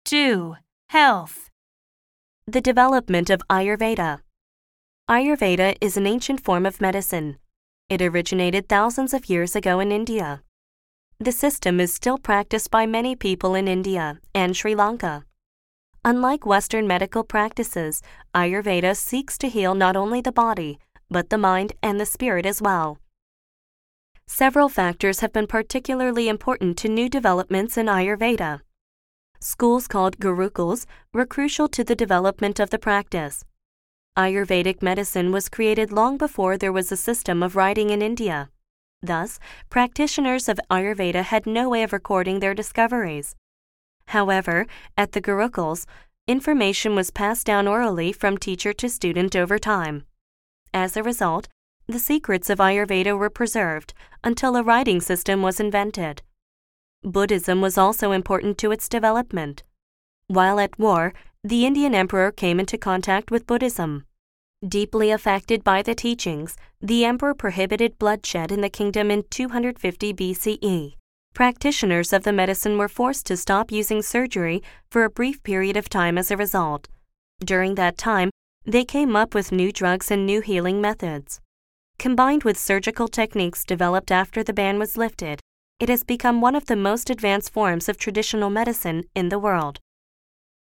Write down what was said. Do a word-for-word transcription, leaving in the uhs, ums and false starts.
two. Health. The development of Ayurveda. Ayurveda is an ancient form of medicine. It originated thousands of years ago in India. The system is still practiced by many people in India and Sri Lanka. Unlike Western medical practices, Ayurveda seeks to heal not only the body, but the mind and the spirit as well. Several factors have been particularly important to new developments in Ayurveda. Schools called Gurukuls were crucial to the development of the practice. Ayurvedic medicine was created long before there was a system of writing in India. Thus, practitioners of Ayurveda had no way of recording their discoveries. However, at the Gurukuls, information was passed down orally from teacher to student over time. As a result, the secrets of Ayurveda were preserved until a writing system was invented. Buddhism was also important to its development. While at war, the Indian emperor came into contact with Buddhism. Deeply affected by the teachings, the emperor prohibited bloodshed in the kingdom in two hundred fifty B C E. Practitioners of the medicine were forced to stop using surgery for a brief period of time as a result. During that time, they came up with new drugs and new healing methods. Combined with surgical techniques developed after the ban was lifted, it has become one of the most advanced forms of traditional medicine in the world.